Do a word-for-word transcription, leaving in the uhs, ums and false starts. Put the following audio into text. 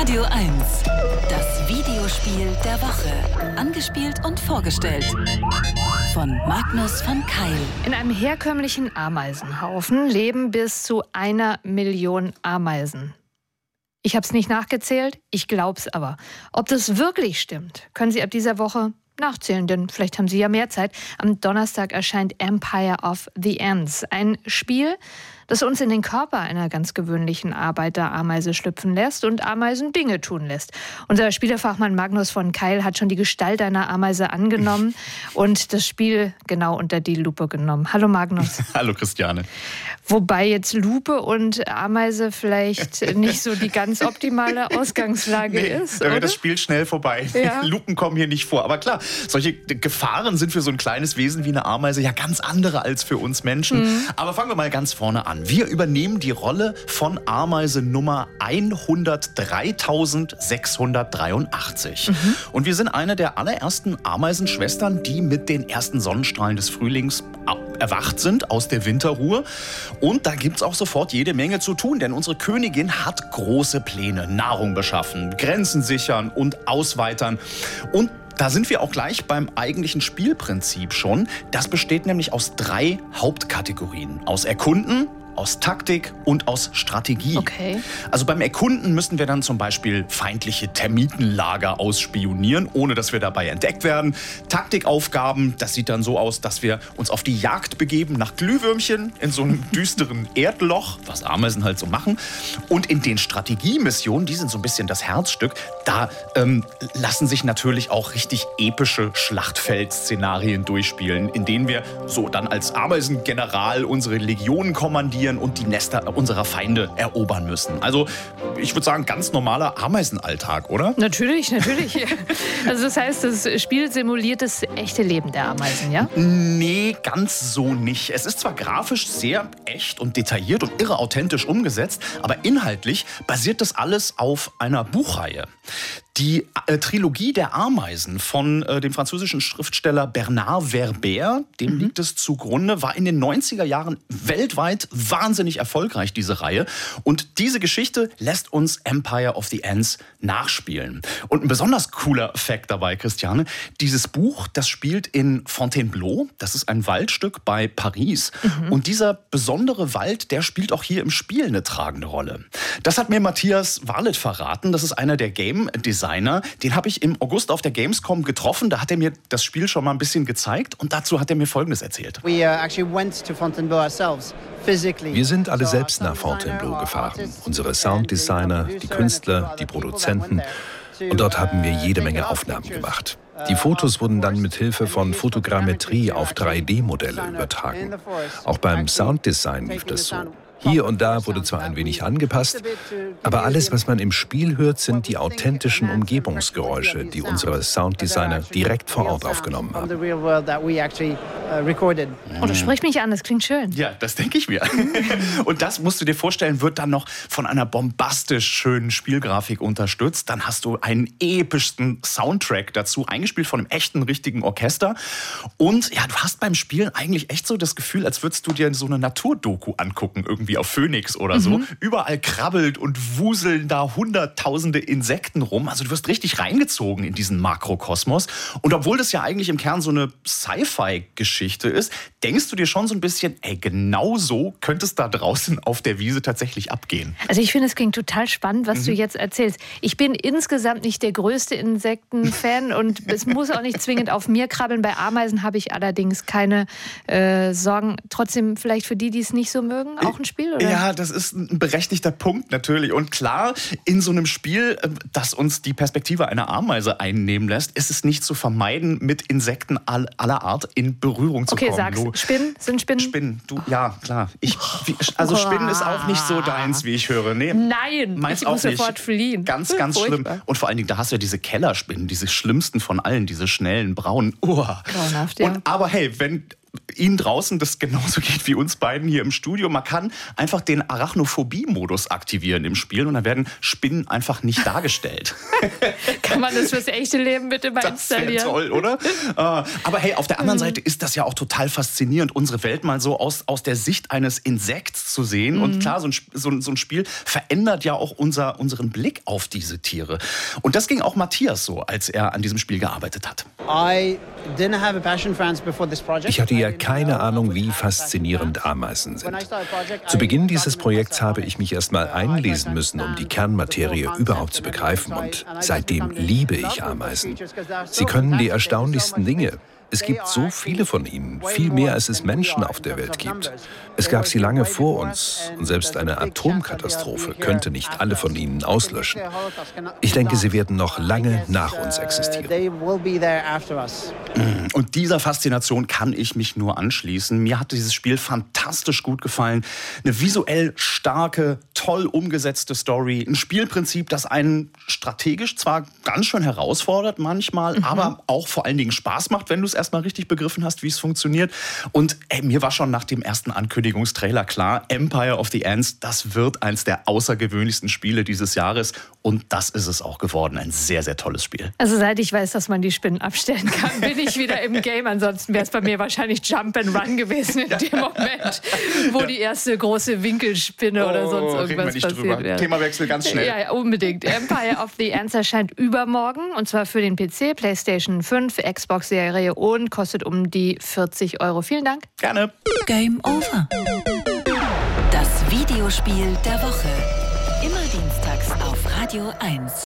Radio eins. Das Videospiel der Woche. Angespielt und vorgestellt von Magnus von Keil. In einem herkömmlichen Ameisenhaufen leben bis zu einer Million Ameisen. Ich habe es nicht nachgezählt, ich glaube es aber. Ob das wirklich stimmt, können Sie ab dieser Woche nachzählen, denn vielleicht haben Sie ja mehr Zeit. Am Donnerstag erscheint Empire of the Ants, ein Spiel, das uns in den Körper einer ganz gewöhnlichen Arbeiterameise schlüpfen lässt und Ameisen Dinge tun lässt. Unser Spielefachmann Magnus von Keil hat schon die Gestalt einer Ameise angenommen und das Spiel genau unter die Lupe genommen. Hallo Magnus. Hallo Christiane. Wobei jetzt Lupe und Ameise vielleicht nicht so die ganz optimale Ausgangslage nee, ist, da oder? wird das Spiel schnell vorbei. Ja. Lupen kommen hier nicht vor. Aber klar, solche Gefahren sind für so ein kleines Wesen wie eine Ameise ja ganz andere als für uns Menschen. Mhm. Aber fangen wir mal ganz vorne an. Wir übernehmen die Rolle von Ameise Nummer hundertdreitausendsechshundertdreiundachtzig. Mhm. Und wir sind eine der allerersten Ameisenschwestern, die mit den ersten Sonnenstrahlen des Frühlings erwacht sind aus der Winterruhe. Und da gibt es auch sofort jede Menge zu tun, denn unsere Königin hat große Pläne. Nahrung beschaffen, Grenzen sichern und ausweitern. Und da sind wir auch gleich beim eigentlichen Spielprinzip schon. Das besteht nämlich aus drei Hauptkategorien. Aus Erkunden, aus Taktik und aus Strategie. Okay. Also beim Erkunden müssen wir dann zum Beispiel feindliche Termitenlager ausspionieren, ohne dass wir dabei entdeckt werden. Taktikaufgaben, das sieht dann so aus, dass wir uns auf die Jagd begeben nach Glühwürmchen in so einem düsteren Erdloch, was Ameisen halt so machen. Und in den Strategiemissionen, die sind so ein bisschen das Herzstück, da ähm, lassen sich natürlich auch richtig epische Schlachtfeldszenarien durchspielen, in denen wir so dann als Ameisengeneral unsere Legionen kommandieren und die Nester unserer Feinde erobern müssen. Also ich würde sagen, ganz normaler Ameisenalltag, oder? Natürlich, natürlich. Also das heißt, das Spiel simuliert das echte Leben der Ameisen, ja? Nee, ganz so nicht. Es ist zwar grafisch sehr echt und detailliert und irre authentisch umgesetzt, aber inhaltlich basiert das alles auf einer Buchreihe. Die äh, Trilogie der Ameisen von äh, dem französischen Schriftsteller Bernard Werber, dem mhm. liegt es zugrunde, war in den neunziger Jahren weltweit wahnsinnig erfolgreich, diese Reihe. Und diese Geschichte lässt uns Empire of the Ants nachspielen. Und ein besonders cooler Fact dabei, Christiane, dieses Buch, das spielt in Fontainebleau, das ist ein Waldstück bei Paris. Mhm. Und dieser besondere Wald, der spielt auch hier im Spiel eine tragende Rolle. Das hat mir Matthias Warlet verraten, das ist einer der Game Designer. Den habe ich im August auf der Gamescom getroffen. Da hat er mir das Spiel schon mal ein bisschen gezeigt. Und dazu hat er mir Folgendes erzählt. Wir sind alle selbst nach Fontainebleau gefahren. Unsere Sounddesigner, die Künstler, die Produzenten. Und dort haben wir jede Menge Aufnahmen gemacht. Die Fotos wurden dann mit Hilfe von Fotogrammetrie auf drei D Modelle übertragen. Auch beim Sounddesign lief das so. Hier und da wurde zwar ein wenig angepasst, aber alles, was man im Spiel hört, sind die authentischen Umgebungsgeräusche, die unsere Sounddesigner direkt vor Ort aufgenommen haben. Oh, das spricht mich an, das klingt schön. Ja, das denke ich mir. Und das, musst du dir vorstellen, wird dann noch von einer bombastisch schönen Spielgrafik unterstützt. Dann hast du einen epischsten Soundtrack dazu, eingespielt von einem echten, richtigen Orchester. Und ja, du hast beim Spielen eigentlich echt so das Gefühl, als würdest du dir so eine Naturdoku angucken, irgendwie auf Phoenix oder so. Mhm. Überall krabbelt und wuseln da hunderttausende Insekten rum. Also du wirst richtig reingezogen in diesen Makrokosmos. Und obwohl das ja eigentlich im Kern so eine Sci-Fi-Geschichte ist, denkst du dir schon so ein bisschen, ey, genau so könnte es da draußen auf der Wiese tatsächlich abgehen. Also ich finde, es klingt total spannend, was mhm. du jetzt erzählst. Ich bin insgesamt nicht der größte Insektenfan und es muss auch nicht zwingend auf mir krabbeln. Bei Ameisen habe ich allerdings keine äh, Sorgen. Trotzdem vielleicht für die, die es nicht so mögen, auch ein Spiel, oder? Ja, das ist ein berechtigter Punkt natürlich. Und klar, in so einem Spiel, das uns die Perspektive einer Ameise einnehmen lässt, ist es nicht zu vermeiden, mit Insekten aller Art in Berührung zu okay, kommen. Okay, sag's. Spinnen? Sind Spinnen? Spinnen, du, ja, klar. Ich, wie, also Spinnen ist auch nicht so deins, wie ich höre. Nee, Nein, meins ich auch muss nicht. sofort fliehen. Ganz, ganz schlimm. Und vor allen Dingen, da hast du ja diese Kellerspinnen, diese schlimmsten von allen, diese schnellen, braunen. Oh. Grauenhaft, ja. Und, aber hey, wenn Ihnen draußen das genauso geht wie uns beiden hier im Studio. Man kann einfach den Arachnophobie-Modus aktivieren im Spiel und dann werden Spinnen einfach nicht dargestellt. Kann man das fürs echte Leben bitte mal installieren? Das wäre toll, oder? Aber hey, auf der anderen Seite ist das ja auch total faszinierend, unsere Welt mal so aus, aus der Sicht eines Insekts zu sehen. Mhm. Und klar, so ein, so, so ein Spiel verändert ja auch unser, unseren Blick auf diese Tiere. Und das ging auch Matthias so, als er an diesem Spiel gearbeitet hat. Ich hatte ja keine Ahnung, wie faszinierend Ameisen sind. Zu Beginn dieses Projekts habe ich mich erst mal einlesen müssen, um die Kernmaterie überhaupt zu begreifen. Und seitdem liebe ich Ameisen. Sie können die erstaunlichsten Dinge. Es gibt so viele von ihnen, viel mehr als es Menschen auf der Welt gibt. Es gab sie lange vor uns und selbst eine Atomkatastrophe könnte nicht alle von ihnen auslöschen. Ich denke, sie werden noch lange nach uns existieren. Und dieser Faszination kann ich mich nur anschließen. Mir hat dieses Spiel fantastisch gut gefallen. Eine visuell starke, toll umgesetzte Story. Ein Spielprinzip, das einen strategisch zwar ganz schön herausfordert manchmal, mhm. aber auch vor allen Dingen Spaß macht, wenn du es erstmal richtig begriffen hast, wie es funktioniert. Und ey, mir war schon nach dem ersten Ankündigungstrailer klar, Empire of the Ants, das wird eins der außergewöhnlichsten Spiele dieses Jahres. Und das ist es auch geworden. Ein sehr, sehr tolles Spiel. Also seit ich weiß, dass man die Spinnen abstellen kann, bin ich wieder im Game. Ansonsten wäre es bei mir wahrscheinlich Jump and Run gewesen in dem Moment, wo die erste große Winkelspinne oh, oder sonst irgendwas passiert drüber. wäre. Themawechsel ganz schnell. Ja, ja, unbedingt. Empire of the Ants erscheint übermorgen. Und zwar für den P C, PlayStation fünf, Xbox-Serie und kostet um die vierzig Euro. Vielen Dank. Gerne. Game over. Das Videospiel der Woche. Immer dienstags auf Radio eins.